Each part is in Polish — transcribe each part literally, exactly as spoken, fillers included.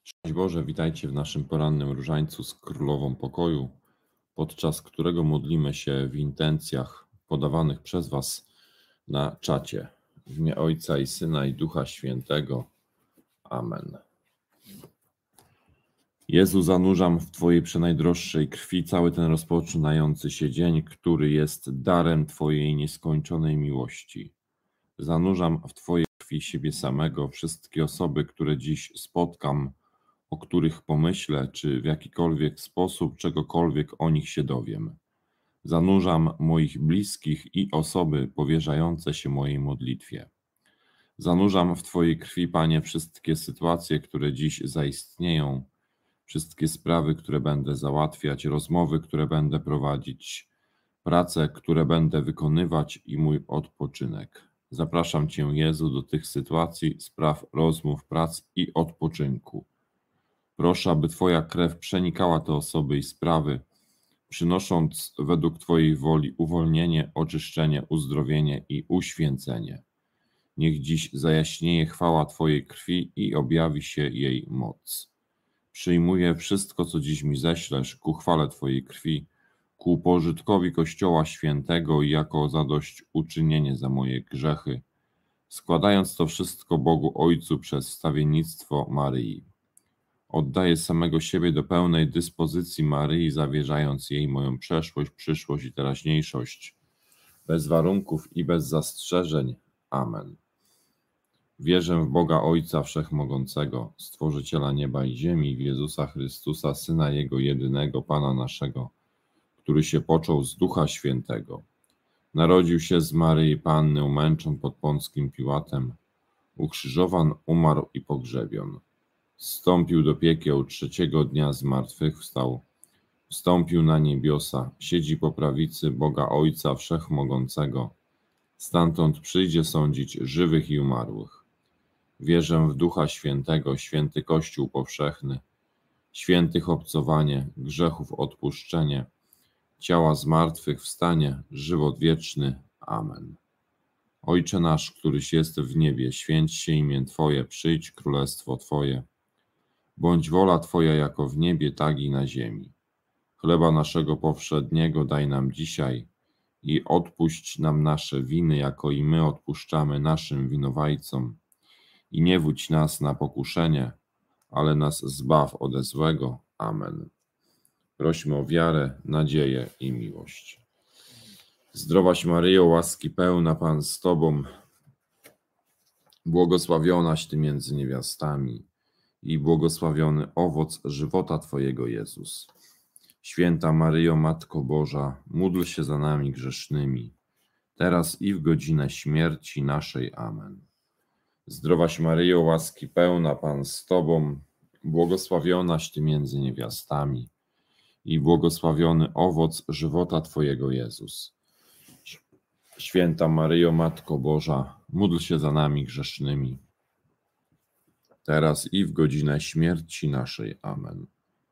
Szczęść Boże, witajcie w naszym porannym różańcu z Królową Pokoju, podczas którego modlimy się w intencjach podawanych przez Was na czacie. W imię Ojca i Syna i Ducha Świętego. Amen. Jezu, zanurzam w Twojej przenajdroższej krwi cały ten rozpoczynający się dzień, który jest darem Twojej nieskończonej miłości. Zanurzam w Twojej krwi siebie samego, wszystkie osoby, które dziś spotkam, o których pomyślę, czy w jakikolwiek sposób czegokolwiek o nich się dowiem. Zanurzam moich bliskich i osoby powierzające się mojej modlitwie. Zanurzam w Twojej krwi, Panie, wszystkie sytuacje, które dziś zaistnieją, wszystkie sprawy, które będę załatwiać, rozmowy, które będę prowadzić, prace, które będę wykonywać i mój odpoczynek. Zapraszam Cię, Jezu, do tych sytuacji, spraw, rozmów, prac i odpoczynku. Proszę, aby Twoja krew przenikała te osoby i sprawy, przynosząc według Twojej woli uwolnienie, oczyszczenie, uzdrowienie i uświęcenie. Niech dziś zajaśnieje chwała Twojej krwi i objawi się jej moc. Przyjmuję wszystko, co dziś mi ześlesz, ku chwale Twojej krwi, ku pożytkowi Kościoła Świętego i jako zadośćuczynienie za moje grzechy, składając to wszystko Bogu Ojcu przez wstawiennictwo Maryi. Oddaję samego siebie do pełnej dyspozycji Maryi, zawierzając jej moją przeszłość, przyszłość i teraźniejszość, bez warunków i bez zastrzeżeń. Amen. Wierzę w Boga Ojca Wszechmogącego, Stworzyciela nieba i ziemi, w Jezusa Chrystusa, Syna Jego jedynego, Pana naszego, który się począł z Ducha Świętego. Narodził się z Maryi Panny, umęczon pod Pąckim Piłatem, ukrzyżowan, umarł i pogrzebion. Zstąpił do piekieł, trzeciego dnia zmartwychwstał, wstąpił na niebiosa, siedzi po prawicy Boga Ojca Wszechmogącego, stamtąd przyjdzie sądzić żywych i umarłych. Wierzę w Ducha Świętego, święty Kościół powszechny, świętych obcowanie, grzechów odpuszczenie, ciała zmartwychwstanie, żywot wieczny. Amen. Ojcze nasz, któryś jest w niebie, święć się imię Twoje, przyjdź królestwo Twoje. Bądź wola Twoja jako w niebie, tak i na ziemi. Chleba naszego powszedniego daj nam dzisiaj i odpuść nam nasze winy, jako i my odpuszczamy naszym winowajcom. I nie wódź nas na pokuszenie, ale nas zbaw ode złego. Amen. Prośmy o wiarę, nadzieję i miłość. Zdrowaś Maryjo, łaski pełna, Pan z Tobą, błogosławionaś Ty między niewiastami i błogosławiony owoc żywota Twojego, Jezus. Święta Maryjo, Matko Boża, módl się za nami grzesznymi, teraz i w godzinę śmierci naszej. Amen. Zdrowaś Maryjo, łaski pełna, Pan z Tobą, błogosławionaś Ty między niewiastami i błogosławiony owoc żywota Twojego, Jezus. Święta Maryjo, Matko Boża, módl się za nami grzesznymi, teraz i w godzinę śmierci naszej. Amen.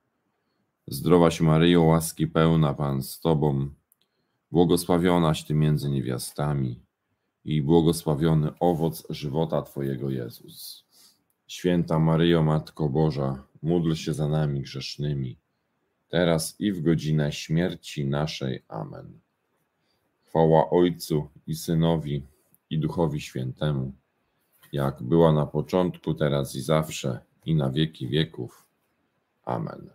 Zdrowaś Maryjo, łaski pełna, Pan z Tobą, błogosławionaś Ty między niewiastami i błogosławiony owoc żywota Twojego, Jezus. Święta Maryjo, Matko Boża, módl się za nami grzesznymi, teraz i w godzinę śmierci naszej. Amen. Chwała Ojcu i Synowi i Duchowi Świętemu, jak była na początku, teraz i zawsze, i na wieki wieków. Amen.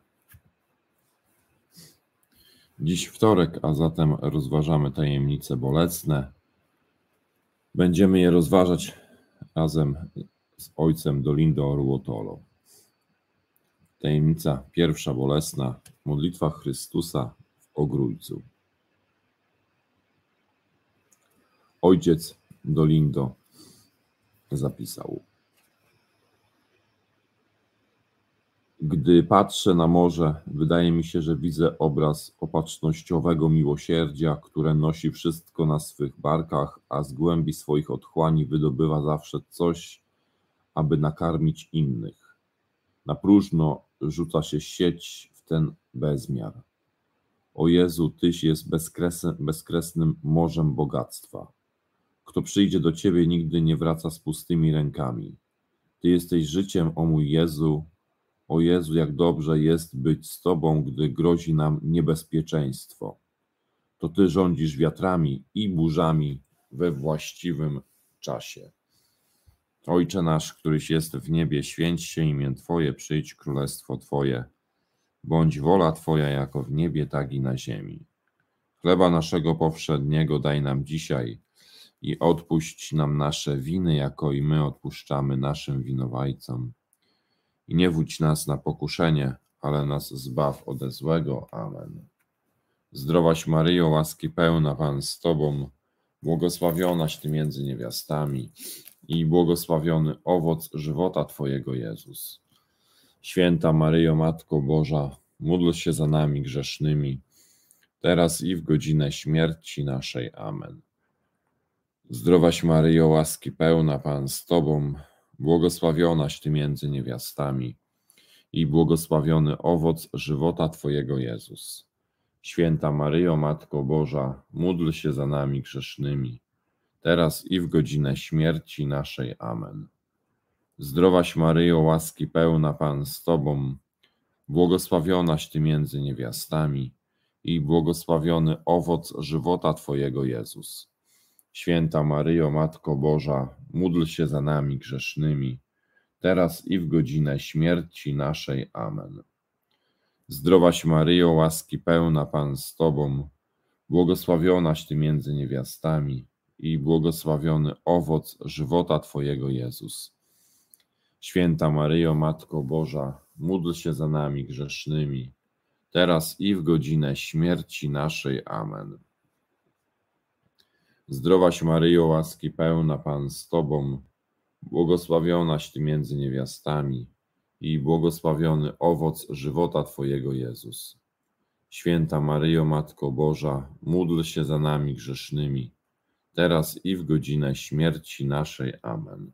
Dziś wtorek, a zatem rozważamy tajemnice bolesne. Będziemy je rozważać razem z ojcem Dolindo Oruotolo. Tajemnica pierwsza bolesna, modlitwa Chrystusa w Ogrójcu. Ojciec Dolindo zapisał: Gdy patrzę na morze, wydaje mi się, że widzę obraz opatrznościowego miłosierdzia, które nosi wszystko na swych barkach, a z głębi swoich otchłani wydobywa zawsze coś, aby nakarmić innych. Na próżno rzuca się sieć w ten bezmiar. O Jezu, Tyś jest bezkresnym, bezkresnym morzem bogactwa. Kto przyjdzie do Ciebie, nigdy nie wraca z pustymi rękami. Ty jesteś życiem, o mój Jezu, O Jezu, jak dobrze jest być z Tobą, gdy grozi nam niebezpieczeństwo. To Ty rządzisz wiatrami i burzami we właściwym czasie. Ojcze nasz, któryś jest w niebie, święć się imię Twoje, przyjdź królestwo Twoje. Bądź wola Twoja jako w niebie, tak i na ziemi. Chleba naszego powszedniego daj nam dzisiaj i odpuść nam nasze winy, jako i my odpuszczamy naszym winowajcom. I nie wódź nas na pokuszenie, ale nas zbaw ode złego. Amen. Zdrowaś Maryjo, łaski pełna, Pan z Tobą, błogosławionaś Ty między niewiastami i błogosławiony owoc żywota Twojego, Jezus. Święta Maryjo, Matko Boża, módl się za nami grzesznymi, teraz i w godzinę śmierci naszej. Amen. Zdrowaś Maryjo, łaski pełna, Pan z Tobą, błogosławionaś Ty między niewiastami i błogosławiony owoc żywota Twojego, Jezus. Święta Maryjo, Matko Boża, módl się za nami grzesznymi, teraz i w godzinę śmierci naszej. Amen. Zdrowaś Maryjo, łaski pełna, Pan z Tobą, błogosławionaś Ty między niewiastami i błogosławiony owoc żywota Twojego, Jezus. Święta Maryjo, Matko Boża, módl się za nami grzesznymi, teraz i w godzinę śmierci naszej. Amen. Zdrowaś Maryjo, łaski pełna, Pan z Tobą, błogosławionaś Ty między niewiastami i błogosławiony owoc żywota Twojego, Jezus. Święta Maryjo, Matko Boża, módl się za nami grzesznymi, teraz i w godzinę śmierci naszej. Amen. Zdrowaś Maryjo, łaski pełna, Pan z Tobą, błogosławionaś Ty między niewiastami i błogosławiony owoc żywota Twojego, Jezus. Święta Maryjo, Matko Boża, módl się za nami grzesznymi, teraz i w godzinę śmierci naszej. Amen.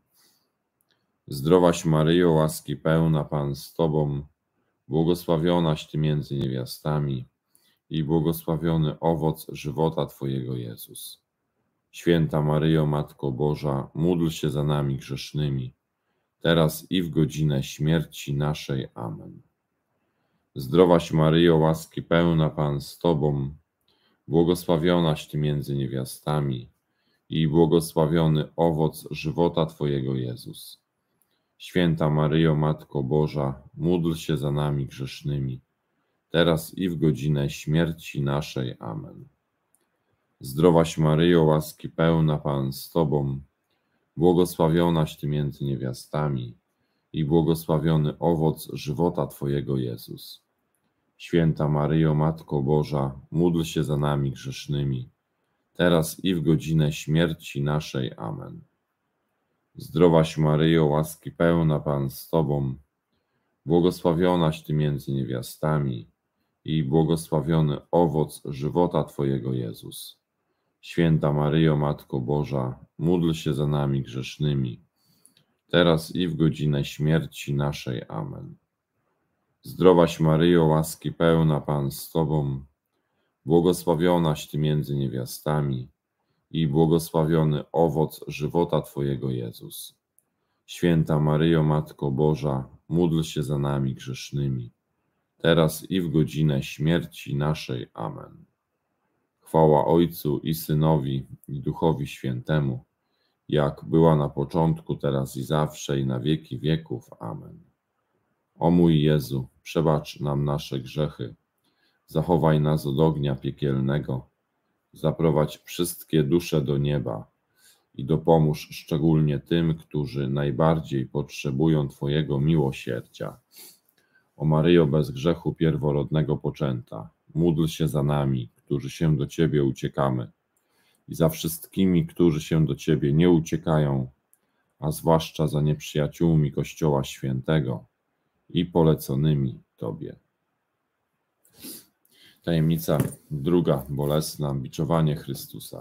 Zdrowaś Maryjo, łaski pełna, Pan z Tobą, błogosławionaś Ty między niewiastami i błogosławiony owoc żywota Twojego, Jezus. Święta Maryjo, Matko Boża, módl się za nami grzesznymi, teraz i w godzinę śmierci naszej. Amen. Zdrowaś Maryjo, łaski pełna, Pan z Tobą, błogosławionaś Ty między niewiastami i błogosławiony owoc żywota Twojego, Jezus. Święta Maryjo, Matko Boża, módl się za nami grzesznymi, teraz i w godzinę śmierci naszej. Amen. Zdrowaś Maryjo, łaski pełna, Pan z Tobą, błogosławionaś Ty między niewiastami i błogosławiony owoc żywota Twojego, Jezus. Święta Maryjo, Matko Boża, módl się za nami grzesznymi, teraz i w godzinę śmierci naszej. Amen. Zdrowaś Maryjo, łaski pełna, Pan z Tobą, błogosławionaś Ty między niewiastami i błogosławiony owoc żywota Twojego, Jezus. Święta Maryjo, Matko Boża, módl się za nami grzesznymi, teraz i w godzinę śmierci naszej. Amen. Zdrowaś Maryjo, łaski pełna, Pan z Tobą, błogosławionaś Ty między niewiastami i błogosławiony owoc żywota Twojego, Jezus. Święta Maryjo, Matko Boża, módl się za nami grzesznymi, teraz i w godzinę śmierci naszej. Amen. Chwała Ojcu i Synowi, i Duchowi Świętemu, jak była na początku, teraz i zawsze, i na wieki wieków. Amen. O mój Jezu, przebacz nam nasze grzechy, zachowaj nas od ognia piekielnego, zaprowadź wszystkie dusze do nieba i dopomóż szczególnie tym, którzy najbardziej potrzebują Twojego miłosierdzia. O Maryjo, bez grzechu pierworodnego poczęta, módl się za nami, którzy się do Ciebie uciekamy, i za wszystkimi, którzy się do Ciebie nie uciekają, a zwłaszcza za nieprzyjaciółmi Kościoła Świętego i poleconymi Tobie. Tajemnica druga, bolesna, biczowanie Chrystusa.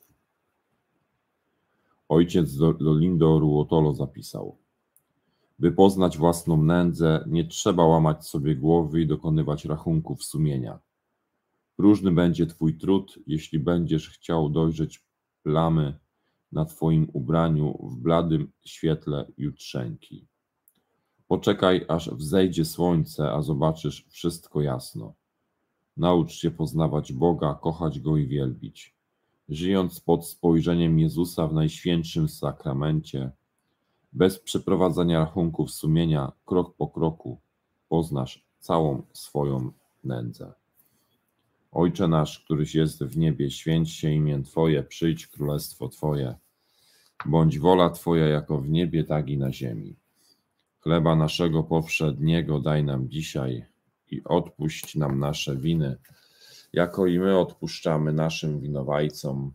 Ojciec Dolindo Ruotolo zapisał: by poznać własną nędzę, nie trzeba łamać sobie głowy i dokonywać rachunków sumienia. Próżny będzie Twój trud, jeśli będziesz chciał dojrzeć plamy na Twoim ubraniu w bladym świetle jutrzenki. Poczekaj, aż wzejdzie słońce, a zobaczysz wszystko jasno. Naucz się poznawać Boga, kochać Go i wielbić. Żyjąc pod spojrzeniem Jezusa w Najświętszym Sakramencie, bez przeprowadzania rachunków sumienia, krok po kroku, poznasz całą swoją nędzę. Ojcze nasz, któryś jest w niebie, święć się imię Twoje, przyjdź królestwo Twoje. Bądź wola Twoja jako w niebie, tak i na ziemi. Chleba naszego powszedniego daj nam dzisiaj i odpuść nam nasze winy, jako i my odpuszczamy naszym winowajcom.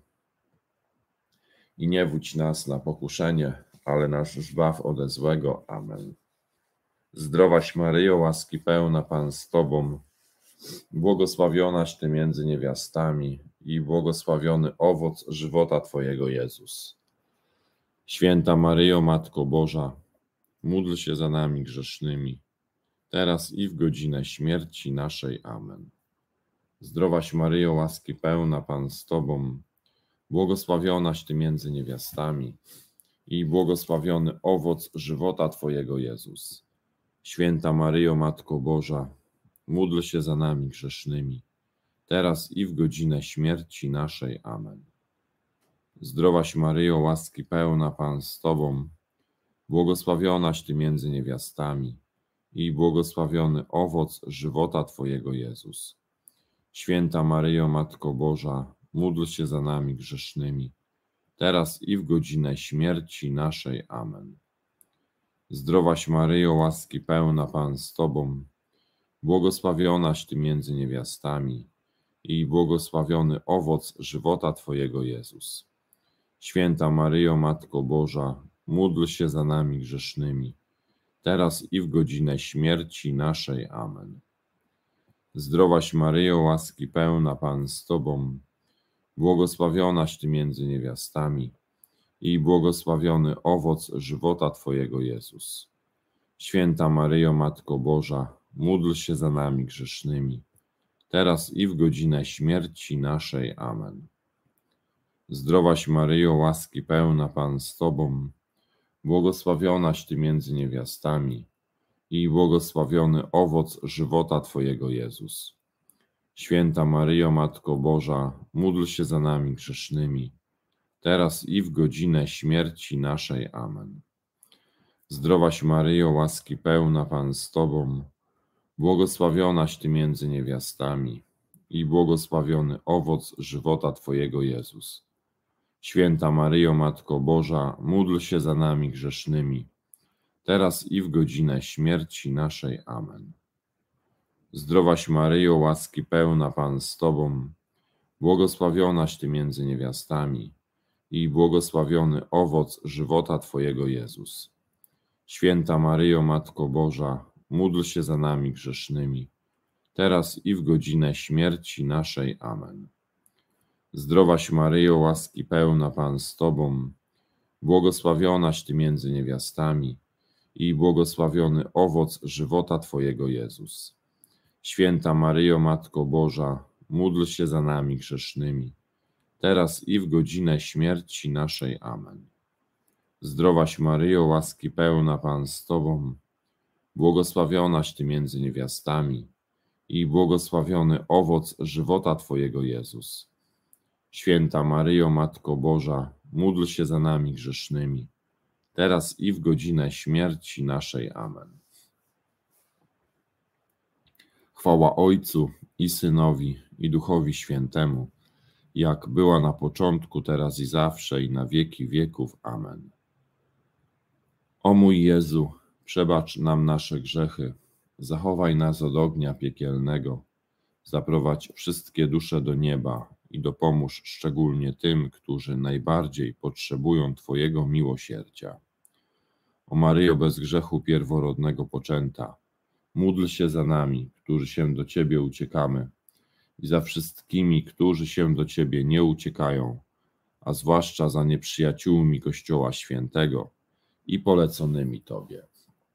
I nie wódź nas na pokuszenie, ale nas zbaw ode złego. Amen. Zdrowaś Maryjo, łaski pełna, Pan z Tobą, błogosławionaś Ty między niewiastami i błogosławiony owoc żywota Twojego, Jezus. Święta Maryjo, Matko Boża, módl się za nami grzesznymi, teraz i w godzinę śmierci naszej. Amen. Zdrowaś Maryjo, łaski pełna, Pan z Tobą, błogosławionaś Ty między niewiastami i błogosławiony owoc żywota Twojego, Jezus. Święta Maryjo, Matko Boża, módl się za nami grzesznymi, teraz i w godzinę śmierci naszej. Amen. Zdrowaś Maryjo, łaski pełna, Pan z Tobą, błogosławionaś Ty między niewiastami i błogosławiony owoc żywota Twojego, Jezus. Święta Maryjo, Matko Boża, módl się za nami grzesznymi, teraz i w godzinę śmierci naszej. Amen. Zdrowaś Maryjo, łaski pełna, Pan z Tobą, błogosławionaś Ty między niewiastami i błogosławiony owoc żywota Twojego, Jezus. Święta Maryjo, Matko Boża, módl się za nami grzesznymi, teraz i w godzinę śmierci naszej. Amen. Zdrowaś Maryjo, łaski pełna, Pan z Tobą, błogosławionaś Ty między niewiastami i błogosławiony owoc żywota Twojego, Jezus. Święta Maryjo, Matko Boża, módl się za nami grzesznymi, teraz i w godzinę śmierci naszej. Amen. Zdrowaś Maryjo, łaski pełna, Pan z Tobą, błogosławionaś Ty między niewiastami i błogosławiony owoc żywota Twojego, Jezus. Święta Maryjo, Matko Boża, módl się za nami grzesznymi, teraz i w godzinę śmierci naszej. Amen. Zdrowaś Maryjo, łaski pełna, Pan z Tobą, błogosławionaś Ty między niewiastami i błogosławiony owoc żywota Twojego, Jezus. Święta Maryjo, Matko Boża, módl się za nami grzesznymi, teraz i w godzinę śmierci naszej. Amen. Zdrowaś Maryjo, łaski pełna, Pan z Tobą, błogosławionaś Ty między niewiastami i błogosławiony owoc żywota Twojego, Jezus. Święta Maryjo, Matko Boża, módl się za nami grzesznymi, teraz i w godzinę śmierci naszej. Amen. Zdrowaś Maryjo, łaski pełna, Pan z Tobą, błogosławionaś Ty między niewiastami i błogosławiony owoc żywota Twojego, Jezus. Święta Maryjo, Matko Boża, módl się za nami grzesznymi, teraz i w godzinę śmierci naszej. Amen. Zdrowaś Maryjo, łaski pełna, Pan z Tobą, błogosławionaś Ty między niewiastami i błogosławiony owoc żywota Twojego, Jezus. Święta Maryjo, Matko Boża, módl się za nami grzesznymi, teraz i w godzinę śmierci naszej. Amen. Chwała Ojcu i Synowi, i Duchowi Świętemu, jak była na początku, teraz i zawsze, i na wieki wieków. Amen. O mój Jezu, przebacz nam nasze grzechy, zachowaj nas od ognia piekielnego, zaprowadź wszystkie dusze do nieba i dopomóż szczególnie tym, którzy najbardziej potrzebują Twojego miłosierdzia. O Maryjo bez grzechu pierworodnego poczęta, módl się za nami, którzy się do Ciebie uciekamy, i za wszystkimi, którzy się do Ciebie nie uciekają, a zwłaszcza za nieprzyjaciółmi Kościoła Świętego i poleconymi Tobie.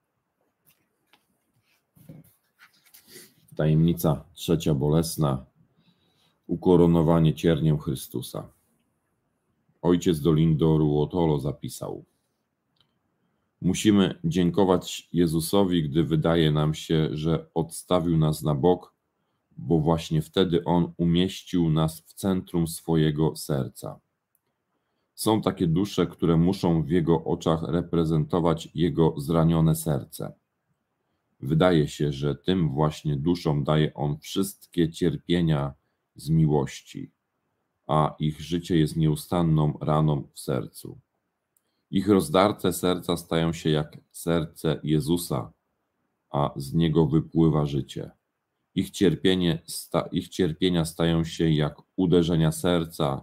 Tajemnica trzecia bolesna. Ukoronowanie cierniem Chrystusa. Ojciec Dolindo Ruotolo zapisał: Musimy dziękować Jezusowi, gdy wydaje nam się, że odstawił nas na bok, bo właśnie wtedy On umieścił nas w centrum swojego serca. Są takie dusze, które muszą w Jego oczach reprezentować Jego zranione serce. Wydaje się, że tym właśnie duszom daje On wszystkie cierpienia z miłości, a ich życie jest nieustanną raną w sercu. Ich rozdarte serca stają się jak serce Jezusa, a z niego wypływa życie. Ich, cierpienie, sta, ich cierpienia stają się jak uderzenia serca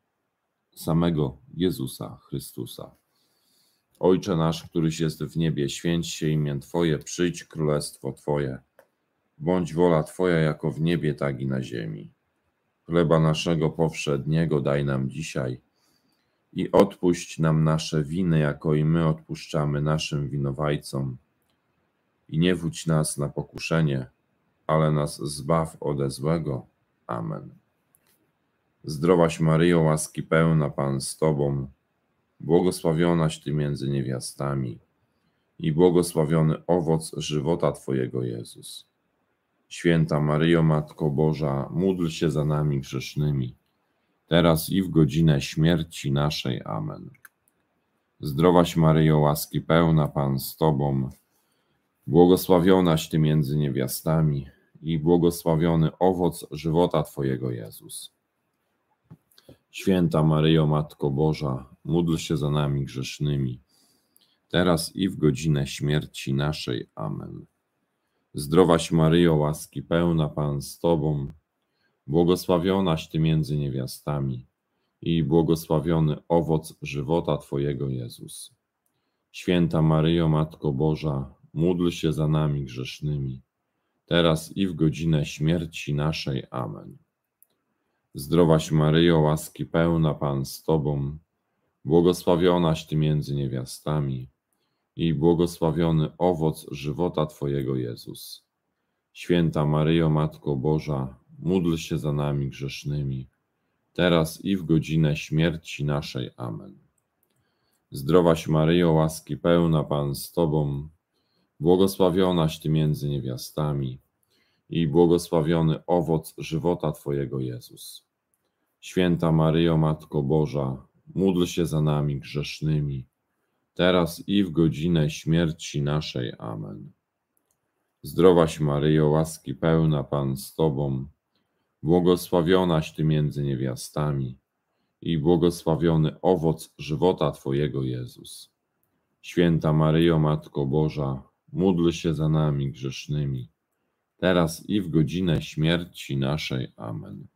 samego Jezusa Chrystusa. Ojcze nasz, któryś jest w niebie, święć się imię Twoje, przyjdź królestwo Twoje. Bądź wola Twoja jako w niebie, tak i na ziemi. Chleba naszego powszedniego daj nam dzisiaj i odpuść nam nasze winy, jako i my odpuszczamy naszym winowajcom. I nie wódź nas na pokuszenie, ale nas zbaw ode złego. Amen. Zdrowaś Maryjo, łaski pełna, Pan z Tobą, błogosławionaś Ty między niewiastami i błogosławiony owoc żywota Twojego, Jezus. Święta Maryjo, Matko Boża, módl się za nami grzesznymi, teraz i w godzinę śmierci naszej. Amen. Zdrowaś Maryjo, łaski pełna, Pan z Tobą, błogosławionaś Ty między niewiastami i błogosławiony owoc żywota Twojego, Jezus. Święta Maryjo, Matko Boża, módl się za nami grzesznymi, teraz i w godzinę śmierci naszej. Amen. Zdrowaś Maryjo, łaski pełna, Pan z Tobą, błogosławionaś Ty między niewiastami i błogosławiony owoc żywota Twojego, Jezus. Święta Maryjo, Matko Boża, módl się za nami grzesznymi, teraz i w godzinę śmierci naszej. Amen. Zdrowaś Maryjo, łaski pełna, Pan z Tobą, błogosławionaś Ty między niewiastami i błogosławiony owoc żywota Twojego, Jezus. Święta Maryjo, Matko Boża, módl się za nami grzesznymi, teraz i w godzinę śmierci naszej. Amen. Zdrowaś Maryjo, łaski pełna, Pan z Tobą, błogosławionaś Ty między niewiastami i błogosławiony owoc żywota Twojego, Jezus. Święta Maryjo, Matko Boża, módl się za nami grzesznymi, teraz i w godzinę śmierci naszej. Amen. Zdrowaś Maryjo, łaski pełna, Pan z Tobą, błogosławionaś Ty między niewiastami i błogosławiony owoc żywota Twojego, Jezus. Święta Maryjo, Matko Boża, módl się za nami grzesznymi, teraz i w godzinę śmierci naszej. Amen.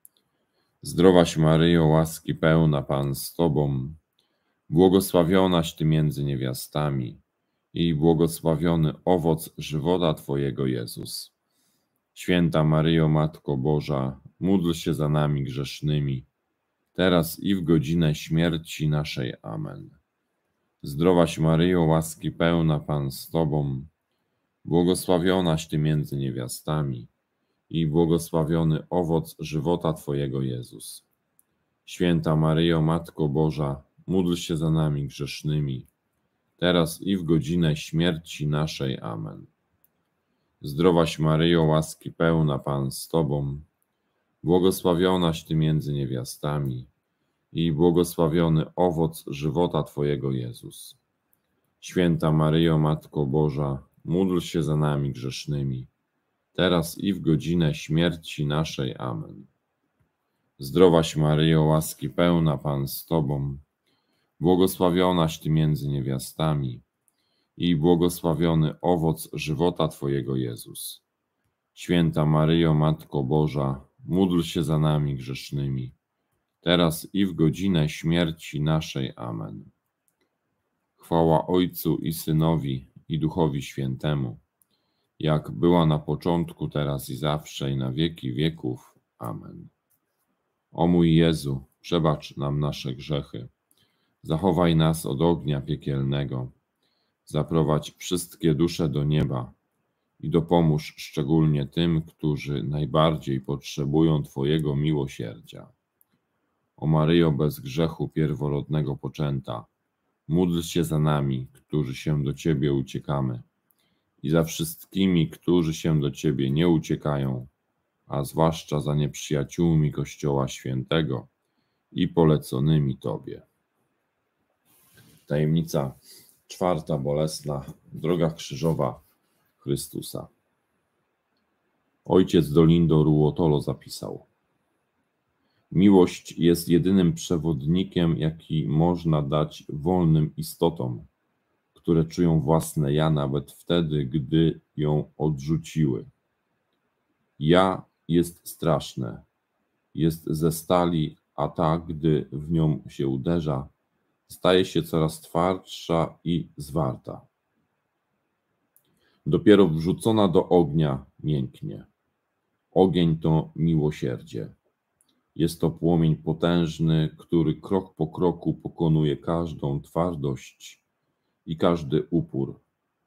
Zdrowaś Maryjo, łaski pełna, Pan z Tobą, błogosławionaś Ty między niewiastami i błogosławiony owoc żywota Twojego, Jezus. Święta Maryjo, Matko Boża, módl się za nami grzesznymi, teraz i w godzinę śmierci naszej. Amen. Zdrowaś Maryjo, łaski pełna, Pan z Tobą, błogosławionaś Ty między niewiastami i błogosławiony owoc żywota Twojego, Jezus. Święta Maryjo, Matko Boża, módl się za nami grzesznymi, teraz i w godzinę śmierci naszej. Amen. Zdrowaś Maryjo, łaski pełna, Pan z Tobą, błogosławionaś Ty między niewiastami i błogosławiony owoc żywota Twojego, Jezus. Święta Maryjo, Matko Boża, módl się za nami grzesznymi, teraz i w godzinę śmierci naszej. Amen. Zdrowaś Maryjo, łaski pełna, Pan z Tobą, błogosławionaś Ty między niewiastami i błogosławiony owoc żywota Twojego, Jezus. Święta Maryjo, Matko Boża, módl się za nami grzesznymi, teraz i w godzinę śmierci naszej. Amen. Chwała Ojcu i Synowi, i Duchowi Świętemu, jak była na początku, teraz i zawsze, i na wieki wieków. Amen. O mój Jezu, przebacz nam nasze grzechy, zachowaj nas od ognia piekielnego, zaprowadź wszystkie dusze do nieba i dopomóż szczególnie tym, którzy najbardziej potrzebują Twojego miłosierdzia. O Maryjo bez grzechu pierworodnego poczęta, módl się za nami, którzy się do Ciebie uciekamy, i za wszystkimi, którzy się do Ciebie nie uciekają, a zwłaszcza za nieprzyjaciółmi Kościoła Świętego i poleconymi Tobie. Tajemnica czwarta bolesna, droga krzyżowa Chrystusa. Ojciec Dolindo Ruotolo zapisał: miłość jest jedynym przewodnikiem, jaki można dać wolnym istotom, które czują własne ja nawet wtedy, gdy ją odrzuciły. Ja jest straszne, jest ze stali, a ta, gdy w nią się uderza, staje się coraz twardsza i zwarta. Dopiero wrzucona do ognia mięknie. Ogień to miłosierdzie. Jest to płomień potężny, który krok po kroku pokonuje każdą twardość i każdy upór.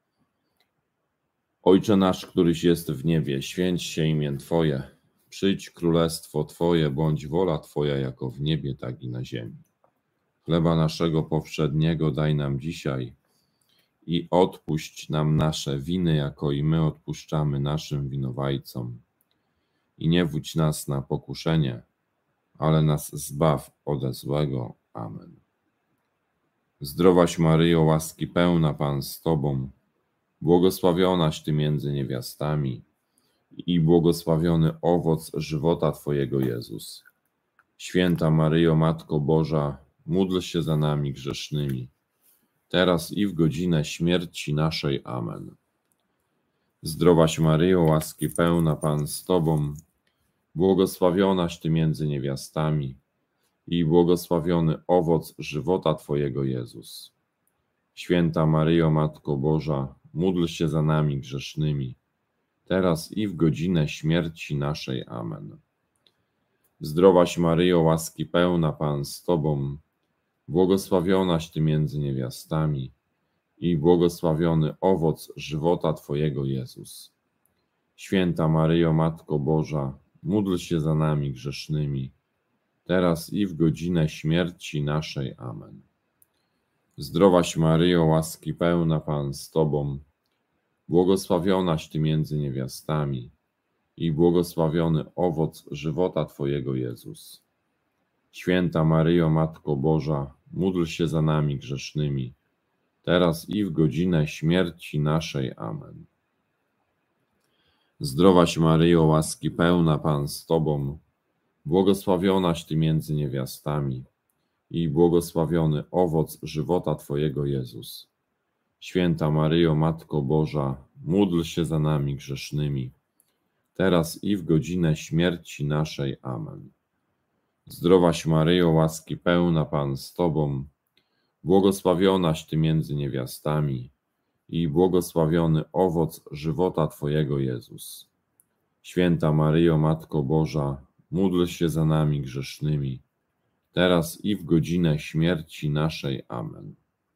Ojcze nasz, któryś jest w niebie, święć się imię Twoje. Przyjdź królestwo Twoje, bądź wola Twoja jako w niebie, tak i na ziemi. Chleba naszego powszedniego daj nam dzisiaj i odpuść nam nasze winy, jako i my odpuszczamy naszym winowajcom. I nie wódź nas na pokuszenie, ale nas zbaw ode złego. Amen. Zdrowaś Maryjo, łaski pełna, Pan z Tobą, błogosławionaś Ty między niewiastami i błogosławiony owoc żywota Twojego, Jezus. Święta Maryjo, Matko Boża, módl się za nami grzesznymi, teraz i w godzinę śmierci naszej. Amen. Zdrowaś Maryjo, łaski pełna, Pan z Tobą, błogosławionaś Ty między niewiastami i błogosławiony owoc żywota Twojego, Jezus. Święta Maryjo, Matko Boża, módl się za nami grzesznymi, teraz i w godzinę śmierci naszej. Amen. Zdrowaś Maryjo, łaski pełna, Pan z Tobą, błogosławionaś Ty między niewiastami i błogosławiony owoc żywota Twojego, Jezus. Święta Maryjo, Matko Boża, módl się za nami grzesznymi, teraz i w godzinę śmierci naszej. Amen. Zdrowaś Maryjo, łaski pełna, Pan z Tobą, błogosławionaś Ty między niewiastami i błogosławiony owoc żywota Twojego, Jezus. Święta Maryjo, Matko Boża, módl się za nami grzesznymi, teraz i w godzinę śmierci naszej. Amen. Zdrowaś Maryjo, łaski pełna, Pan z Tobą, błogosławionaś Ty między niewiastami i błogosławiony owoc żywota Twojego, Jezus. Święta Maryjo, Matko Boża, módl się za nami grzesznymi, teraz i w godzinę śmierci naszej. Amen. Zdrowaś Maryjo, łaski pełna, Pan z Tobą, błogosławionaś Ty między niewiastami i błogosławiony owoc żywota Twojego, Jezus. Święta Maryjo, Matko Boża, módl się za nami grzesznymi, teraz i w godzinę śmierci naszej. Amen.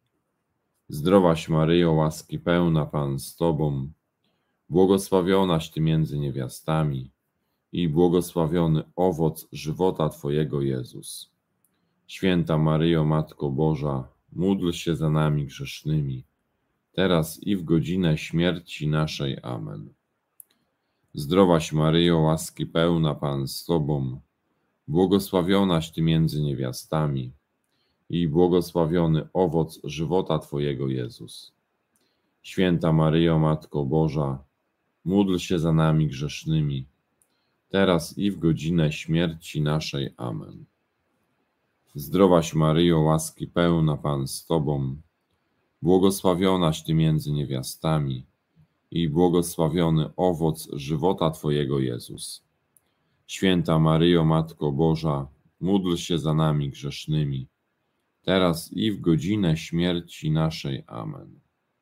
Zdrowaś Maryjo, łaski pełna, Pan z Tobą, błogosławionaś Ty między niewiastami i błogosławiony owoc żywota Twojego, Jezus. Święta Maryjo, Matko Boża, módl się za nami grzesznymi, teraz i w godzinę śmierci naszej. Amen. Zdrowaś Maryjo, łaski pełna, Pan z Tobą, błogosławionaś Ty między niewiastami i błogosławiony owoc żywota Twojego, Jezus. Święta Maryjo, Matko Boża, módl się za nami grzesznymi, teraz i w godzinę śmierci naszej. Amen. Zdrowaś Maryjo, łaski pełna, Pan z Tobą, błogosławionaś Ty między niewiastami i błogosławiony owoc żywota Twojego, Jezus. Święta Maryjo, Matko Boża, módl się za nami grzesznymi, teraz i w godzinę śmierci naszej. Amen.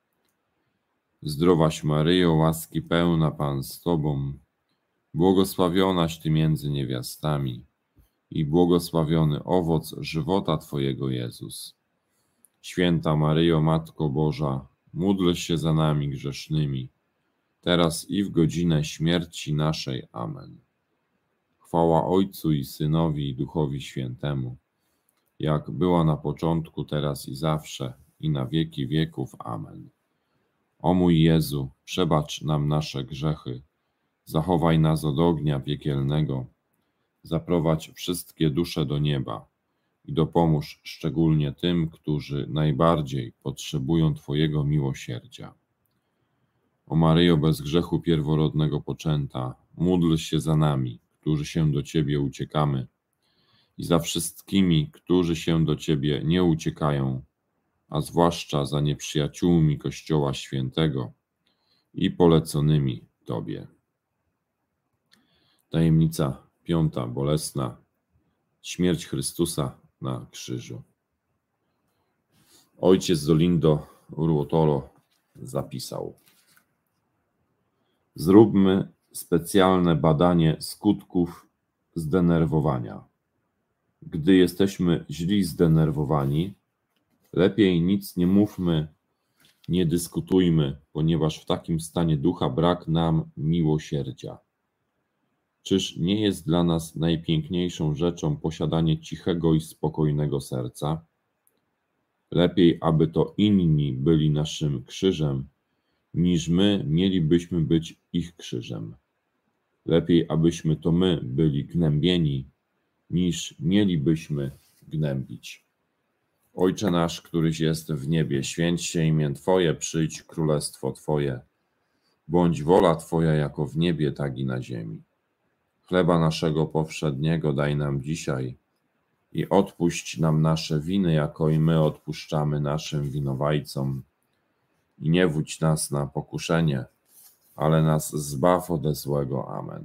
Zdrowaś Maryjo, łaski pełna, Pan z Tobą, błogosławionaś Ty między niewiastami i błogosławiony owoc żywota Twojego, Jezus. Święta Maryjo, Matko Boża, módl się za nami grzesznymi, teraz i w godzinę śmierci naszej. Amen. Chwała Ojcu i Synowi i Duchowi Świętemu, jak była na początku, teraz i zawsze, i na wieki wieków. Amen. O mój Jezu, przebacz nam nasze grzechy, zachowaj nas od ognia piekielnego, zaprowadź wszystkie dusze do nieba i dopomóż szczególnie tym, którzy najbardziej potrzebują Twojego miłosierdzia. O Maryjo, bez grzechu pierworodnego poczęta, módl się za nami, którzy się do Ciebie uciekamy, i za wszystkimi, którzy się do Ciebie nie uciekają, a zwłaszcza za nieprzyjaciółmi Kościoła Świętego i poleconymi Tobie. Tajemnica piąta, bolesna. Śmierć Chrystusa na krzyżu. Ojciec Dolindo Uruotolo zapisał: zróbmy specjalne badanie skutków zdenerwowania. Gdy jesteśmy źli zdenerwowani, lepiej nic nie mówmy, nie dyskutujmy, ponieważ w takim stanie ducha brak nam miłosierdzia. Czyż nie jest dla nas najpiękniejszą rzeczą posiadanie cichego i spokojnego serca? Lepiej, aby to inni byli naszym krzyżem, niż my mielibyśmy być ich krzyżem. Lepiej, abyśmy to my byli gnębieni, niż mielibyśmy gnębić. Ojcze nasz, któryś jest w niebie, święć się imię Twoje, przyjdź królestwo Twoje. Bądź wola Twoja jako w niebie, tak i na ziemi. Chleba naszego powszedniego daj nam dzisiaj i odpuść nam nasze winy, jako i my odpuszczamy naszym winowajcom. I nie wódź nas na pokuszenie, ale nas zbaw ode złego. Amen.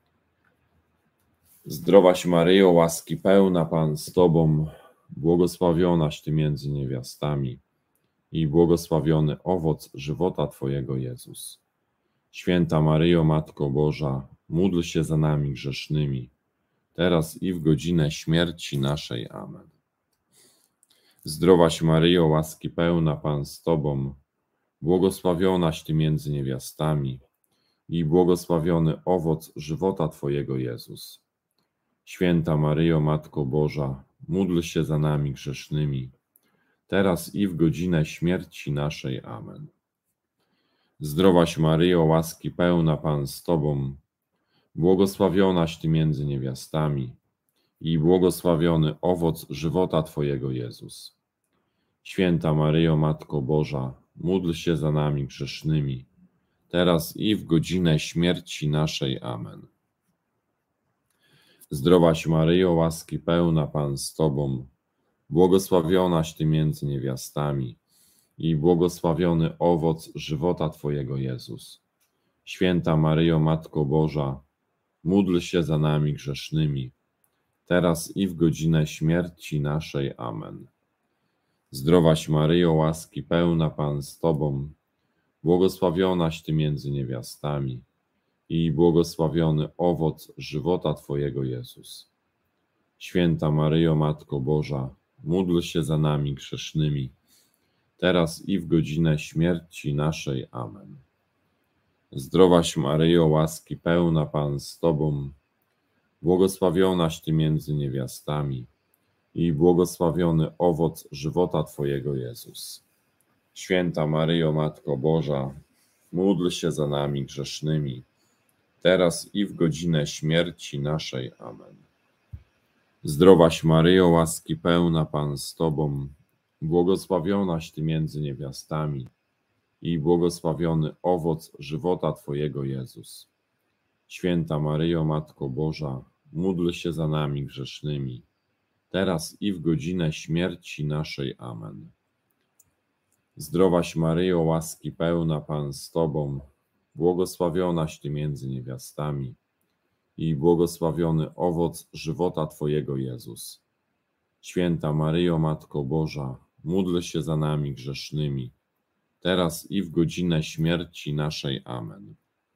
Zdrowaś Maryjo, łaski pełna, Pan z Tobą, błogosławionaś Ty między niewiastami i błogosławiony owoc żywota Twojego, Jezus. Święta Maryjo, Matko Boża, módl się za nami grzesznymi, teraz i w godzinę śmierci naszej. Amen. Zdrowaś Maryjo, łaski pełna, Pan z Tobą, błogosławionaś Ty między niewiastami i błogosławiony owoc żywota Twojego, Jezus. Święta Maryjo, Matko Boża, módl się za nami grzesznymi, teraz i w godzinę śmierci naszej. Amen. Zdrowaś Maryjo, łaski pełna, Pan z Tobą, błogosławionaś Ty między niewiastami i błogosławiony owoc żywota Twojego, Jezus. Święta Maryjo, Matko Boża, módl się za nami grzesznymi, teraz i w godzinę śmierci naszej. Amen. Zdrowaś Maryjo, łaski pełna, Pan z Tobą, błogosławionaś Ty między niewiastami i błogosławiony owoc żywota Twojego, Jezus. Święta Maryjo, Matko Boża, módl się za nami grzesznymi, teraz i w godzinę śmierci naszej. Amen. Zdrowaś Maryjo, łaski pełna, Pan z Tobą, błogosławionaś Ty między niewiastami i błogosławiony owoc żywota Twojego, Jezus. Święta Maryjo, Matko Boża, módl się za nami grzesznymi, teraz i w godzinę śmierci naszej. Amen. Zdrowaś Maryjo, łaski pełna, Pan z Tobą, błogosławionaś Ty między niewiastami i błogosławiony owoc żywota Twojego, Jezus. Święta Maryjo, Matko Boża, módl się za nami grzesznymi, teraz i w godzinę śmierci naszej. Amen. Zdrowaś Maryjo, łaski pełna, Pan z Tobą, błogosławionaś Ty między niewiastami i błogosławiony owoc żywota Twojego, Jezus. Święta Maryjo, Matko Boża, módl się za nami grzesznymi, teraz i w godzinę śmierci naszej. Amen. Zdrowaś Maryjo, łaski pełna, Pan z Tobą, błogosławionaś Ty między niewiastami i błogosławiony owoc żywota Twojego, Jezus. Święta Maryjo, Matko Boża, módl się za nami grzesznymi, teraz i w godzinę śmierci naszej. Amen.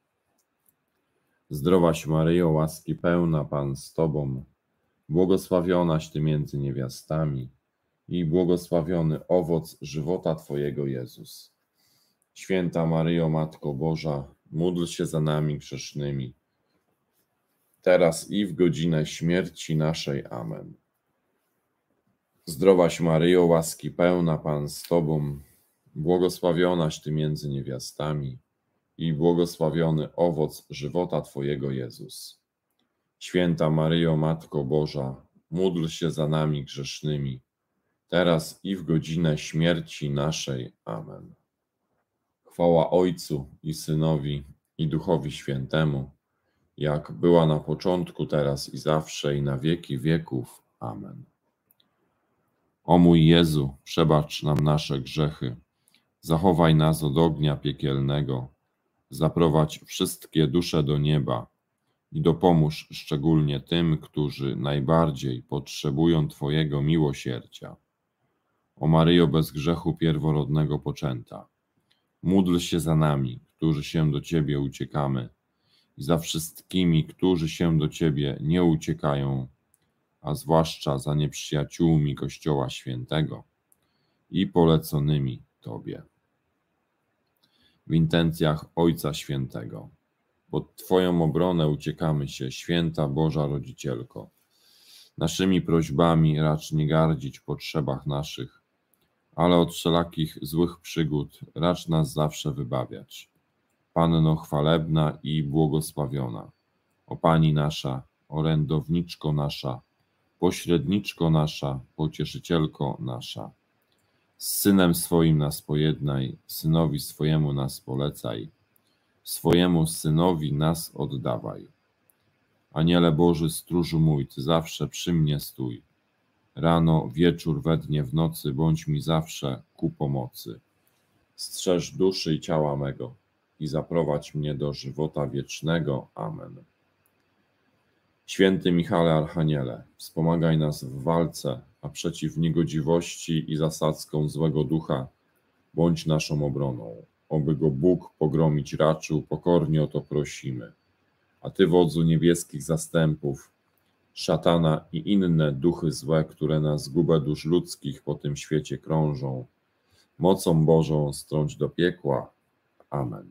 Zdrowaś Maryjo, łaski pełna, Pan z Tobą, błogosławionaś Ty między niewiastami i błogosławiony owoc żywota Twojego, Jezus. Święta Maryjo, Matko Boża, módl się za nami grzesznymi, teraz i w godzinę śmierci naszej. Amen. Zdrowaś Maryjo, łaski pełna, Pan z Tobą, błogosławionaś Ty między niewiastami i błogosławiony owoc żywota Twojego, Jezus. Święta Maryjo, Matko Boża, módl się za nami grzesznymi, teraz i w godzinę śmierci naszej. Amen. Chwała Ojcu i Synowi, i Duchowi Świętemu, jak była na początku, teraz i zawsze, i na wieki wieków. Amen. O mój Jezu, przebacz nam nasze grzechy, zachowaj nas od ognia piekielnego, zaprowadź wszystkie dusze do nieba i dopomóż szczególnie tym, którzy najbardziej potrzebują Twojego miłosierdzia. O Maryjo bez grzechu pierworodnego poczęta, módl się za nami, którzy się do Ciebie uciekamy, i za wszystkimi, którzy się do Ciebie nie uciekają, a zwłaszcza za nieprzyjaciółmi Kościoła Świętego i poleconymi Tobie. W intencjach Ojca Świętego. Pod Twoją obronę uciekamy się, Święta Boża Rodzicielko. Naszymi prośbami racz nie gardzić w potrzebach naszych, ale od wszelakich złych przygód racz nas zawsze wybawiać. Panno chwalebna i błogosławiona, o Pani nasza, orędowniczko nasza, pośredniczko nasza, pocieszycielko nasza. Z Synem swoim nas pojednaj, Synowi swojemu nas polecaj, swojemu Synowi nas oddawaj. Aniele Boży, stróżu mój, Ty zawsze przy mnie stój. Rano, wieczór, we dnie, w nocy, bądź mi zawsze ku pomocy. Strzeż duszy i ciała mego i zaprowadź mnie do żywota wiecznego. Amen. Święty Michale Archaniele, wspomagaj nas w walce, a przeciw niegodziwości i zasadzkom złego ducha bądź naszą obroną. Oby go Bóg pogromić raczył, pokornie o to prosimy. A Ty, wodzu niebieskich zastępów, szatana i inne duchy złe, które na zgubę dusz ludzkich po tym świecie krążą, mocą Bożą strąć do piekła. Amen.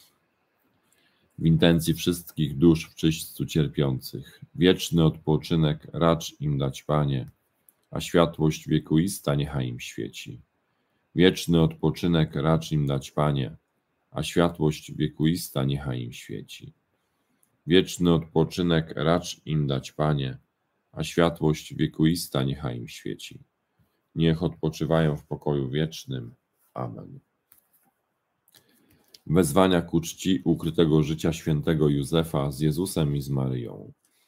W intencji wszystkich dusz w czyśćcu cierpiących, wieczny odpoczynek racz im dać, Panie, a światłość wiekuista niechaj im świeci. Wieczny odpoczynek racz im dać, Panie, a światłość wiekuista niechaj im świeci. Wieczny odpoczynek racz im dać, Panie, a światłość wiekuista niechaj im świeci. Niech odpoczywają w pokoju wiecznym. Amen. Wezwania ku czci ukrytego życia świętego Józefa z Jezusem i z Maryją.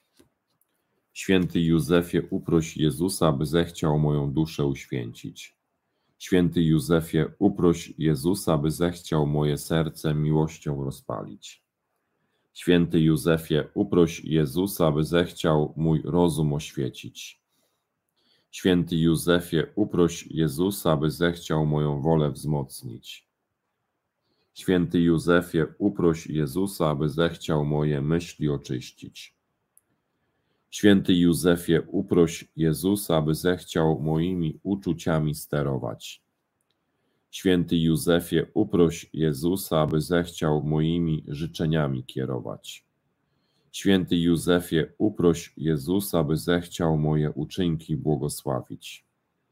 Święty Józefie, uproś Jezusa, by zechciał moją duszę uświęcić. Święty Józefie, uproś Jezusa, by zechciał moje serce miłością rozpalić. Święty Józefie, uproś Jezusa, by zechciał mój rozum oświecić. Święty Józefie, uproś Jezusa, by zechciał moją wolę wzmocnić. Święty Józefie, uproś Jezusa, aby zechciał moje myśli oczyścić. Święty Józefie, uproś Jezusa, aby zechciał moimi uczuciami sterować. Święty Józefie, uproś Jezusa, aby zechciał moimi życzeniami kierować. Święty Józefie, uproś Jezusa, aby zechciał moje uczynki błogosławić.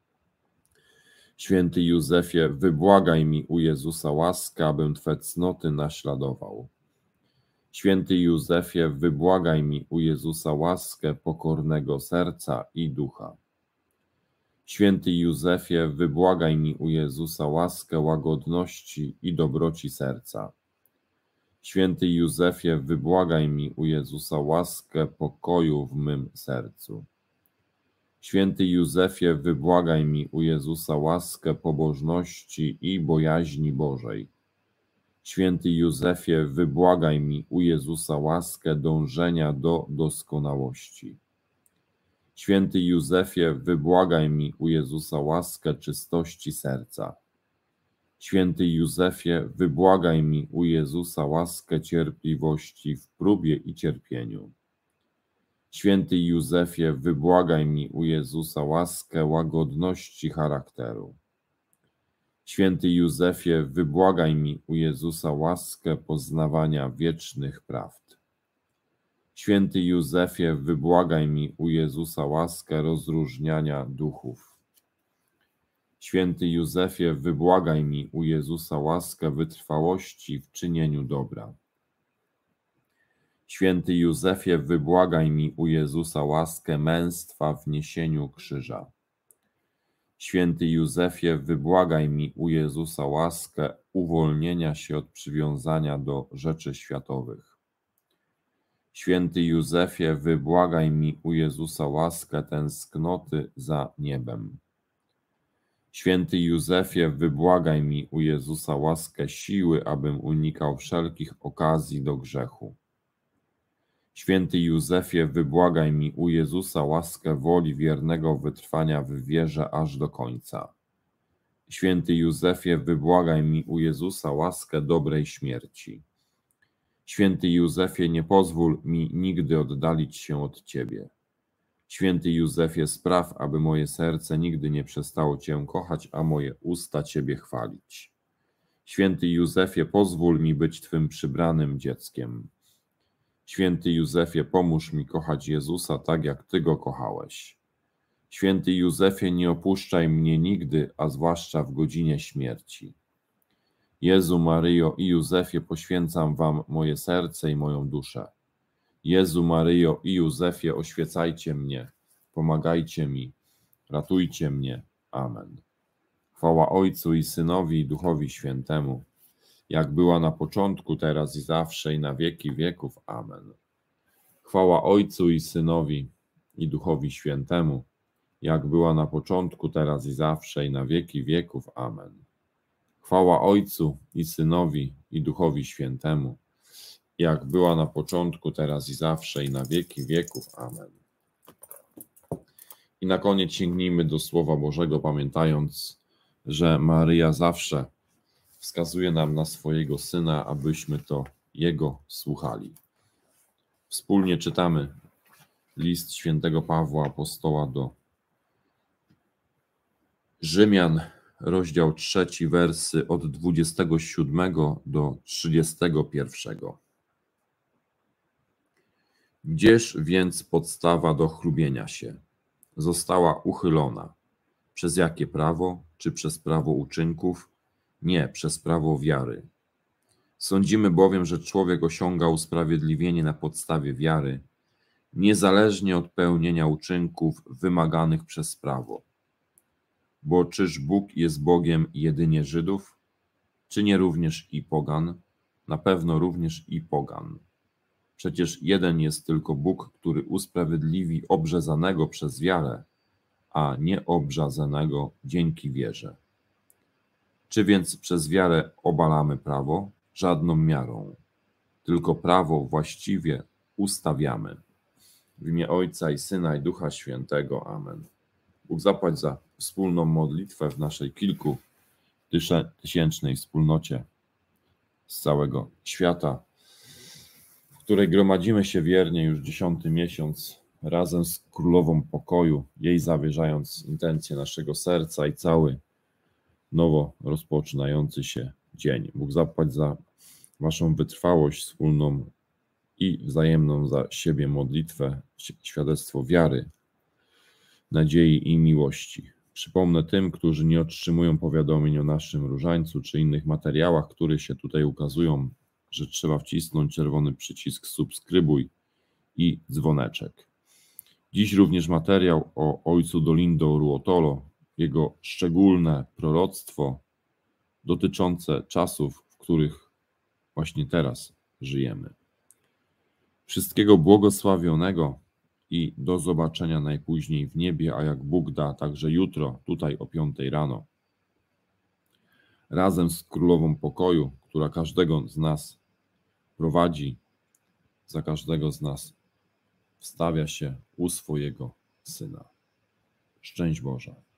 Święty Józefie, wybłagaj mi u Jezusa łaskę, abym Twe cnoty naśladował. Święty Józefie, wybłagaj mi u Jezusa łaskę pokornego serca i ducha. Święty Józefie, wybłagaj mi u Jezusa łaskę łagodności i dobroci serca. Święty Józefie, wybłagaj mi u Jezusa łaskę pokoju w mym sercu. Święty Józefie, wybłagaj mi u Jezusa łaskę pobożności i bojaźni Bożej. Święty Józefie, wybłagaj mi u Jezusa łaskę dążenia do doskonałości. Święty Józefie, wybłagaj mi u Jezusa łaskę czystości serca. Święty Józefie, wybłagaj mi u Jezusa łaskę cierpliwości w próbie i cierpieniu. Święty Józefie, wybłagaj mi u Jezusa łaskę łagodności charakteru. Święty Józefie, wybłagaj mi u Jezusa łaskę poznawania wiecznych prawd. Święty Józefie, wybłagaj mi u Jezusa łaskę rozróżniania duchów. Święty Józefie, wybłagaj mi u Jezusa łaskę wytrwałości w czynieniu dobra. Święty Józefie, wybłagaj mi u Jezusa łaskę męstwa w niesieniu krzyża. Święty Józefie, wybłagaj mi u Jezusa łaskę uwolnienia się od przywiązania do rzeczy światowych. Święty Józefie, wybłagaj mi u Jezusa łaskę tęsknoty za niebem. Święty Józefie, wybłagaj mi u Jezusa łaskę siły, abym unikał wszelkich okazji do grzechu. Święty Józefie, wybłagaj mi u Jezusa łaskę woli wiernego wytrwania w wierze aż do końca. Święty Józefie, wybłagaj mi u Jezusa łaskę dobrej śmierci. Święty Józefie, nie pozwól mi nigdy oddalić się od Ciebie. Święty Józefie, spraw, aby moje serce nigdy nie przestało Cię kochać, a moje usta Ciebie chwalić. Święty Józefie, pozwól mi być Twym przybranym dzieckiem. Święty Józefie, pomóż mi kochać Jezusa tak, jak Ty Go kochałeś. Święty Józefie, nie opuszczaj mnie nigdy, a zwłaszcza w godzinie śmierci. Jezu, Maryjo i Józefie, poświęcam Wam moje serce i moją duszę. Jezu, Maryjo i Józefie, oświecajcie mnie, pomagajcie mi, ratujcie mnie. Amen. Chwała Ojcu i Synowi i Duchowi Świętemu, jak była na początku, teraz i zawsze, i na wieki wieków. Amen. Chwała Ojcu i Synowi i Duchowi Świętemu, jak była na początku, teraz i zawsze, i na wieki wieków. Amen. Chwała Ojcu i Synowi i Duchowi Świętemu, jak była na początku, teraz i zawsze, i na wieki wieków. Amen. I na koniec sięgnijmy do Słowa Bożego, pamiętając, że Maryja zawsze wskazuje nam na swojego Syna, abyśmy to Jego słuchali. Wspólnie czytamy list świętego Pawła Apostoła do Rzymian, rozdział trzeci, wersy od dwudziestego siódmego do trzydziestego pierwszego. Gdzież więc podstawa do chlubienia się została uchylona? Przez jakie prawo? Czy przez prawo uczynków? Nie, przez prawo wiary. Sądzimy bowiem, że człowiek osiąga usprawiedliwienie na podstawie wiary, niezależnie od pełnienia uczynków wymaganych przez prawo. Bo czyż Bóg jest Bogiem jedynie Żydów? Czy nie również i pogan? Na pewno również i pogan. Przecież jeden jest tylko Bóg, który usprawiedliwi obrzezanego przez wiarę, a nieobrzezanego dzięki wierze. Czy więc przez wiarę obalamy prawo? Żadną miarą, tylko prawo właściwie ustawiamy. W imię Ojca i Syna i Ducha Świętego. Amen. Bóg zapłać za wspólną modlitwę w naszej kilkutysięcznej wspólnocie z całego świata, w której gromadzimy się wiernie już dziesiąty miesiąc razem z Królową Pokoju, jej zawierzając intencje naszego serca i cały nowo rozpoczynający się dzień. Bóg zapłać za Waszą wytrwałość wspólną i wzajemną za siebie modlitwę, świadectwo wiary, nadziei i miłości. Przypomnę tym, którzy nie otrzymują powiadomień o naszym różańcu czy innych materiałach, które się tutaj ukazują, że trzeba wcisnąć czerwony przycisk subskrybuj i dzwoneczek. Dziś również materiał o ojcu Dolindo Ruotolo, jego szczególne proroctwo dotyczące czasów, w których właśnie teraz żyjemy. Wszystkiego błogosławionego i do zobaczenia najpóźniej w niebie, a jak Bóg da, także jutro, tutaj o piątej rano. Razem z Królową Pokoju, która każdego z nas prowadzi, za każdego z nas wstawia się u swojego Syna. Szczęść Boże.